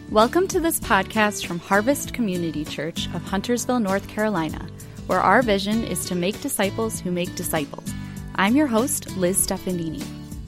Welcome to this podcast from Harvest Community Church of Huntersville, North Carolina, where our vision is to make disciples who make disciples. I'm your host, Liz Stefanini.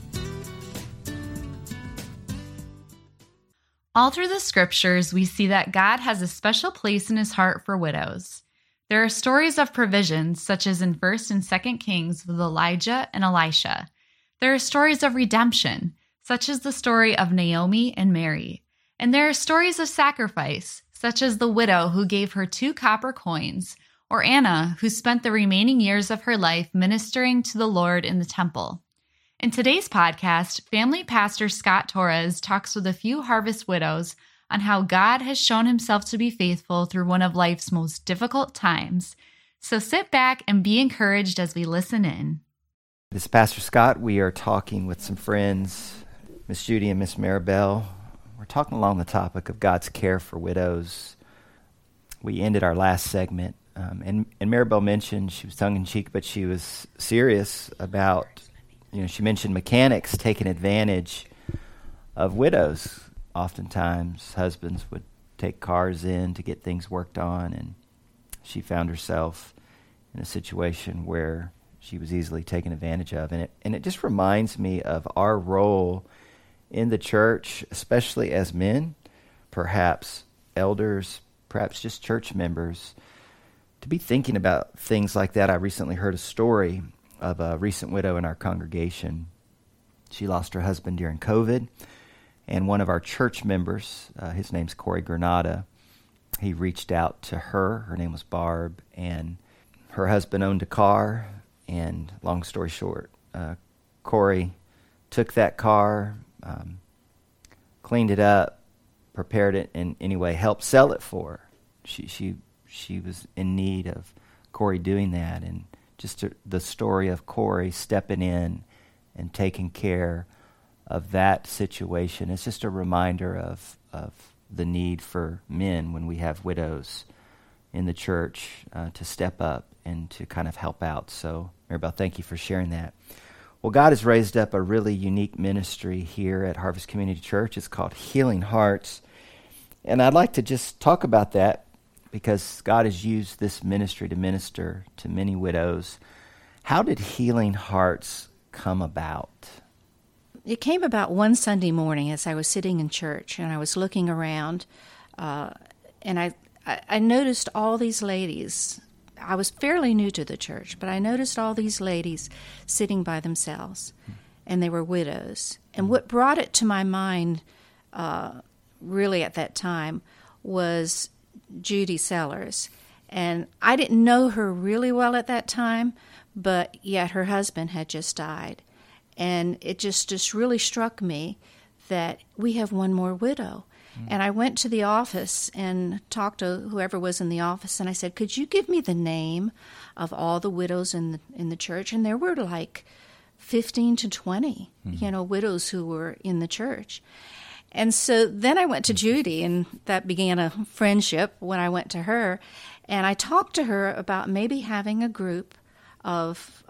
All through the scriptures, we see that God has a special place in his heart for widows. There are stories of provision, such as in 1st and 2nd Kings with Elijah and Elisha. There are stories of redemption, such as the story of Naomi and Mary. And there are stories of sacrifice, such as the widow who gave her 2 copper coins, or Anna, who spent the remaining years of her life ministering to the Lord in the temple. In today's podcast, family pastor Scott Torres talks with a few Harvest widows on how God has shown himself to be faithful through one of life's most difficult times. So sit back and be encouraged as we listen in. This is Pastor Scott. We are talking with some friends, Miss Judy and Miss Maribel. We're talking along the topic of God's care for widows. We ended our last segment, and Maribel mentioned, she was tongue-in-cheek, but she was serious about, she mentioned mechanics taking advantage of widows. Oftentimes, husbands would take cars in to get things worked on, and she found herself in a situation where she was easily taken advantage of. And it just reminds me of our role in the church, especially as men, perhaps elders, perhaps just church members, to be thinking about things like that. I recently heard a story of a recent widow in our congregation. She lost her husband during COVID, and one of our church members, his name's Corey Granada, he reached out to her. Her name was Barb, and her husband owned a car, and long story short, Corey took that car, cleaned it up, prepared it, and anyway, helped sell it for her. She was in need of Corey doing that, and just the story of Corey stepping in and taking care of that situation is just a reminder of the need for men when we have widows in the church to step up and to kind of help out. So, Maribel, thank you for sharing that. Well, God has raised up a really unique ministry here at Harvest Community Church. It's called Healing Hearts. And I'd like to just talk about that because God has used this ministry to minister to many widows. How did Healing Hearts come about? It came about one Sunday morning as I was sitting in church and I was looking around and I noticed all these ladies. I was fairly new to the church, but I noticed all these ladies sitting by themselves, and they were widows. And what brought it to my mind really at that time was Judy Sellers. And I didn't know her really well at that time, but yet her husband had just died. And it just really struck me that we have one more widow. And I went to the office and talked to whoever was in the office, and I said, could you give me the name of all the widows in the church? And there were like 15 to 20, widows who were in the church. And so then I went to Judy, and that began a friendship when I went to her. And I talked to her about maybe having a group of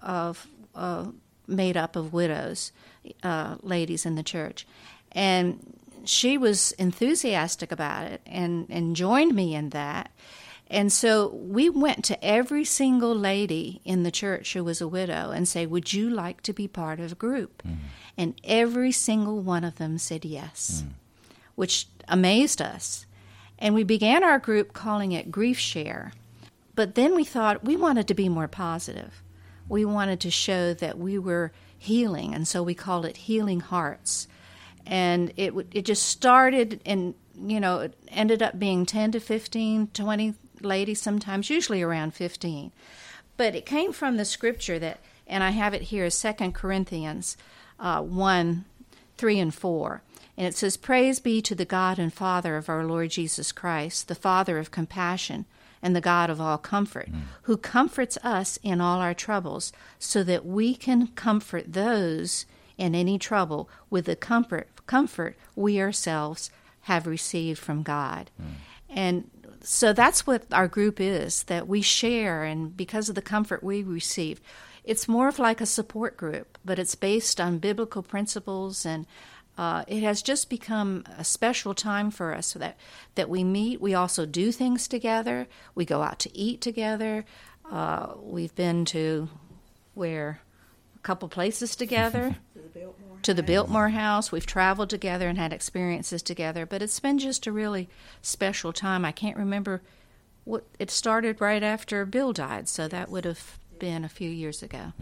made up of widows, ladies in the church. And she was enthusiastic about it and joined me in that. And so we went to every single lady in the church who was a widow and say, would you like to be part of a group? And every single one of them said yes, which amazed us. And we began our group calling it Grief Share. But then we thought we wanted to be more positive. We wanted to show that we were healing, and so we called it Healing Hearts. And it just started, and it ended up being 10 to 15, 20 ladies sometimes, usually around 15. But it came from the scripture that, and I have it here, 2 Corinthians 1, 3 and 4. And it says, praise be to the God and Father of our Lord Jesus Christ, the Father of compassion and the God of all comfort, who comforts us in all our troubles, so that we can comfort those in any trouble with the comfort we ourselves have received from God. And so that's what our group is, that we share, and because of the comfort we receive. It's more of like a support group, but it's based on biblical principles and It has just become a special time for us that we meet. We also do things together. We go out to eat together. We've been to a couple places together. To the Biltmore House. We've traveled together and had experiences together. But it's been just a really special time. I can't remember what it started right after Bill died, so that would have been a few years ago.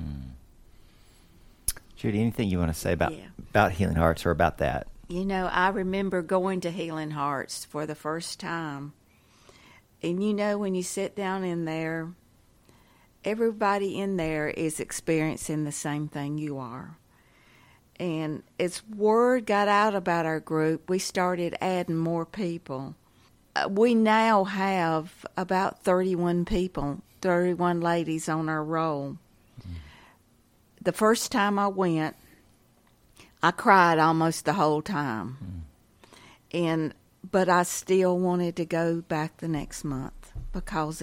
Judy, anything you want to say about Healing Hearts or about that? You know, I remember going to Healing Hearts for the first time. And you know, when you sit down in there, everybody in there is experiencing the same thing you are. And as word got out about our group, we started adding more people. We now have about 31 people, 31 ladies on our roll. The first time I went, I cried almost the whole time. But I still wanted to go back the next month because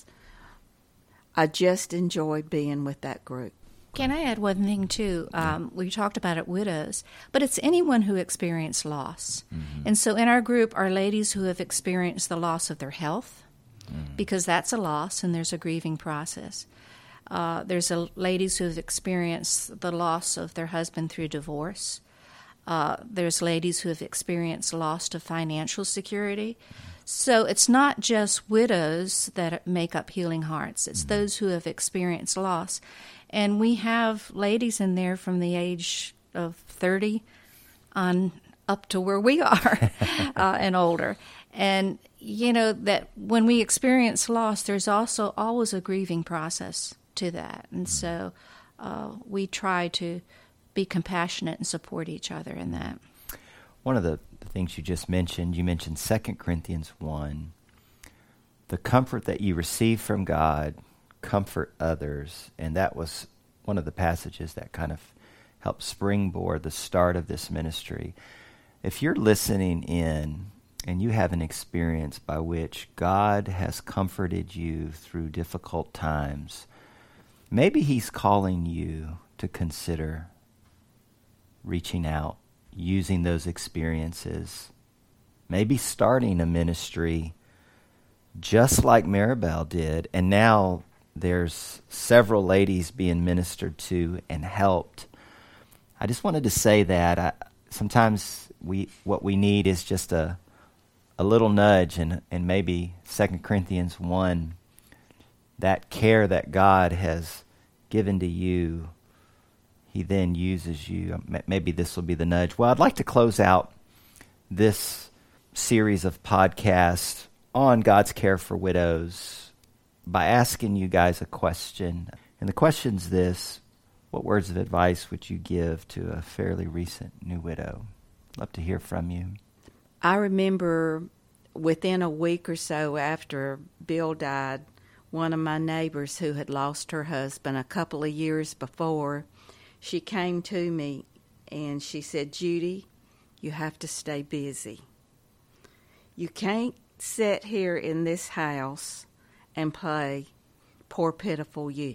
I just enjoyed being with that group. Can I add one thing, too? We talked about it, widows, but it's anyone who experienced loss. And so in our group are ladies who have experienced the loss of their health, because that's a loss and there's a grieving process. There's ladies who have experienced the loss of their husband through divorce. There's ladies who have experienced loss of financial security. So it's not just widows that make up Healing Hearts. It's those who have experienced loss. And we have ladies in there from the age of 30 on up to where we are and older. And, you know, that when we experience loss, there's also always a grieving process to that. And so we try to be compassionate and support each other in that. One of the things you just mentioned, you mentioned 2 Corinthians 1. The comfort that you receive from God, comfort others. And that was one of the passages that kind of helped springboard the start of this ministry. If you're listening in and you have an experience by which God has comforted you through difficult times, maybe he's calling you to consider reaching out, using those experiences, maybe starting a ministry just like Maribel did. And now there's several ladies being ministered to and helped. I just wanted to say that sometimes what we need is just a little nudge, and maybe 2 Corinthians 1, that care that God has given to you, he then uses you. Maybe this will be the nudge. Well, I'd like to close out this series of podcasts on God's care for widows by asking you guys a question. And the question's this: what words of advice would you give to a fairly recent new widow? Love to hear from you. I remember within a week or so after Bill died, one of my neighbors who had lost her husband a couple of years before, she came to me and she said, "Judy, you have to stay busy. You can't sit here in this house and play poor, pitiful you.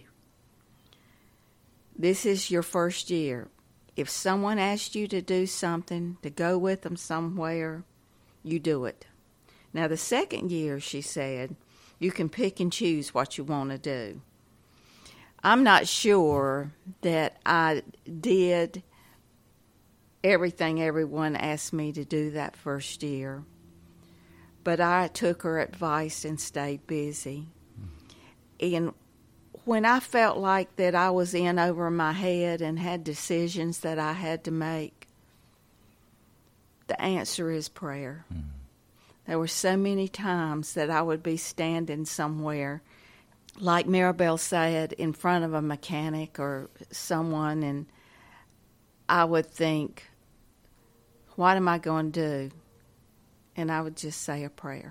This is your first year. If someone asked you to do something, to go with them somewhere, you do it. Now, the second year," she said, "you can pick and choose what you want to do." I'm not sure that I did everything everyone asked me to do that first year, but I took her advice and stayed busy. And when I felt like that I was in over my head and had decisions that I had to make, the answer is prayer. There were so many times that I would be standing somewhere, like Maribel said, in front of a mechanic or someone, and I would think, what am I going to do? And I would just say a prayer.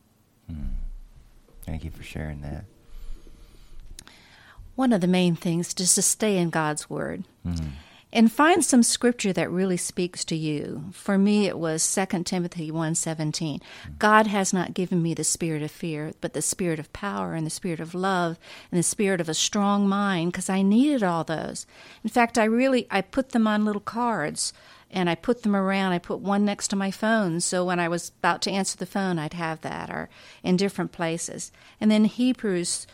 Thank you for sharing that. One of the main things is to stay in God's Word. And find some scripture that really speaks to you. For me, it was 2 Timothy 1:17. God has not given me the spirit of fear, but the spirit of power and the spirit of love and the spirit of a strong mind, because I needed all those. In fact, I put them on little cards, and I put them around. I put one next to my phone, so when I was about to answer the phone, I'd have that, or in different places. And then Hebrews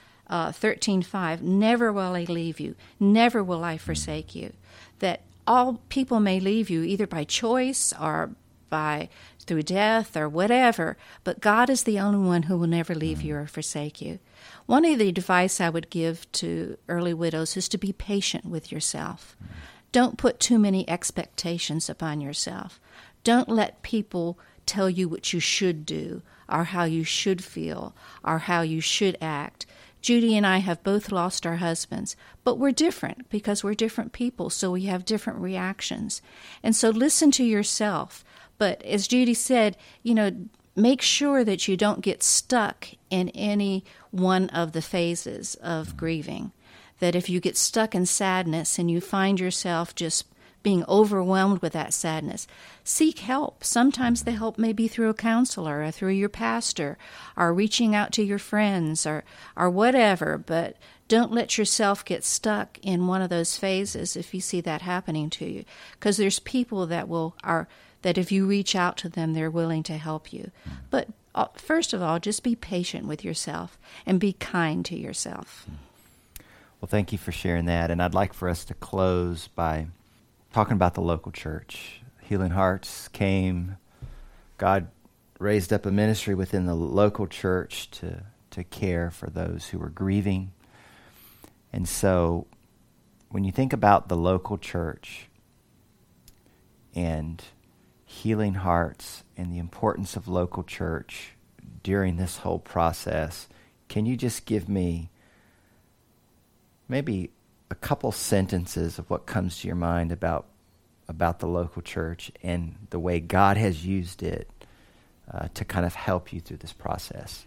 13:5, never will I leave you, never will I forsake you. That all people may leave you either by choice or through death or whatever, but God is the only one who will never leave you or forsake you. One of the advice I would give to early widows is to be patient with yourself. Don't put too many expectations upon yourself. Don't let people tell you what you should do or how you should feel or how you should act. Judy and I have both lost our husbands, but we're different because we're different people, so we have different reactions. And so listen to yourself. But as Judy said, make sure that you don't get stuck in any one of the phases of grieving. That if you get stuck in sadness and you find yourself just being overwhelmed with that sadness, seek help. Sometimes the help may be through a counselor or through your pastor or reaching out to your friends or whatever, but don't let yourself get stuck in one of those phases if you see that happening to you, because there's people that if you reach out to them, they're willing to help you. But first of all, just be patient with yourself and be kind to yourself. Well, thank you for sharing that, and I'd like for us to close by talking about the local church. Healing Hearts came. God raised up a ministry within the local church to care for those who were grieving. And so when you think about the local church and Healing Hearts and the importance of local church during this whole process, can you just give me maybe a couple sentences of what comes to your mind about the local church and the way God has used it to kind of help you through this process?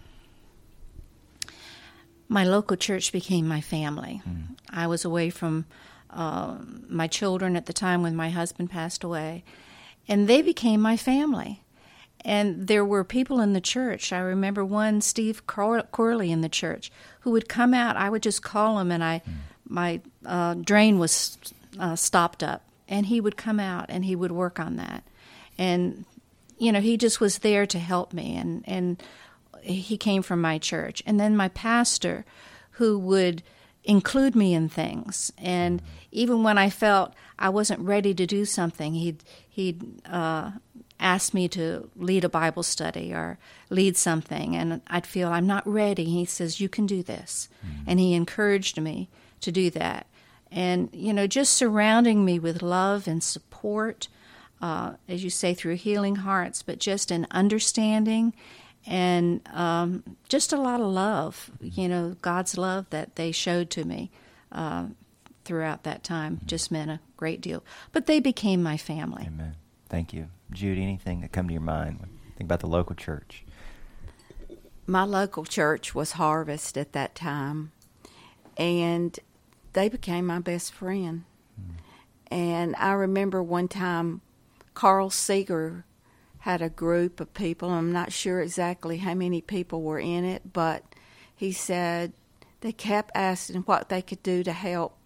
My local church became my family. I was away from my children at the time when my husband passed away, and they became my family. And there were people in the church. I remember one, Steve Corley in the church, who would come out. I would just call him, and my drain was stopped up. And he would come out, and he would work on that. And, he just was there to help me. And he came from my church. And then my pastor, who would include me in things. And even when I felt I wasn't ready to do something, he'd asked me to lead a Bible study or lead something, and I'd feel I'm not ready. He says, you can do this. And he encouraged me to do that. And, just surrounding me with love and support, as you say, through Healing Hearts, but just an understanding and just a lot of love, God's love that they showed to me throughout that time just meant a great deal. But they became my family. Amen. Thank you. Judy, anything that come to your mind when you think about the local church? My local church was Harvest at that time, and they became my best friend. And I remember one time Carl Seeger had a group of people. I'm not sure exactly how many people were in it, but he said they kept asking what they could do to help.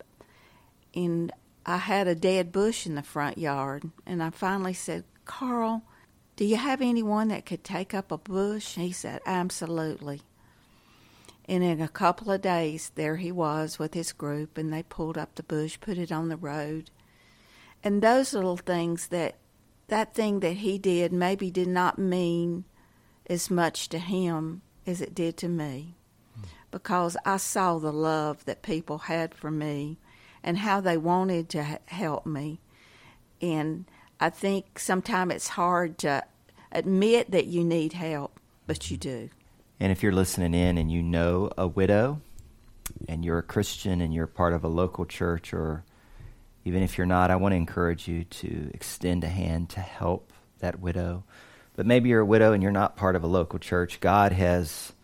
And I had a dead bush in the front yard, and I finally said, Carl, do you have anyone that could take up a bush? He said, absolutely. And in a couple of days, there he was with his group, and they pulled up the bush, put it on the road. And those little things, that thing that he did maybe did not mean as much to him as it did to me, because I saw the love that people had for me and how they wanted to help me. And I think sometimes it's hard to admit that you need help, but you do. And if you're listening in and you know a widow and you're a Christian and you're part of a local church, or even if you're not, I want to encourage you to extend a hand to help that widow. But maybe you're a widow and you're not part of a local church. God has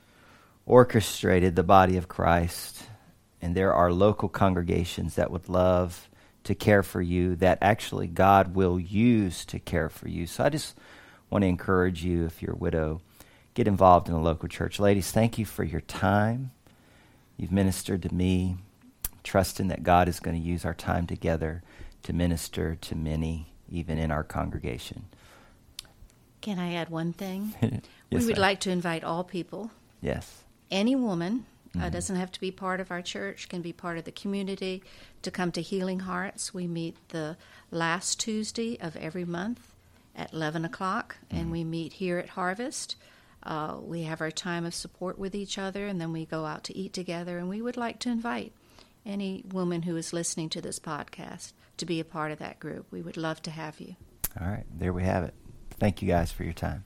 orchestrated the body of Christ, and there are local congregations that would love to care for you that actually God will use to care for you. So I just want to encourage you, if you're a widow, get involved in a local church. Ladies, thank you for your time. You've ministered to me, trusting that God is going to use our time together to minister to many, even in our congregation. Can I add one thing? Yes, we would ma'am. like to invite all people, Yes. any woman, doesn't have to be part of our church, can be part of the community, to come to Healing Hearts. We meet the last Tuesday of every month at 11 o'clock, and we meet here at Harvest. We have our time of support with each other, and then we go out to eat together, and we would like to invite any woman who is listening to this podcast to be a part of that group. We would love to have you. All right, there we have it. Thank you guys for your time.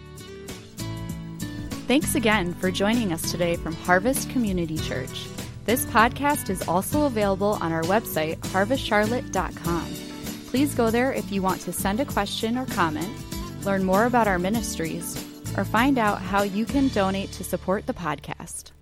Thanks again for joining us today from Harvest Community Church. This podcast is also available on our website, harvestcharlotte.com. Please go there if you want to send a question or comment, learn more about our ministries, or find out how you can donate to support the podcast.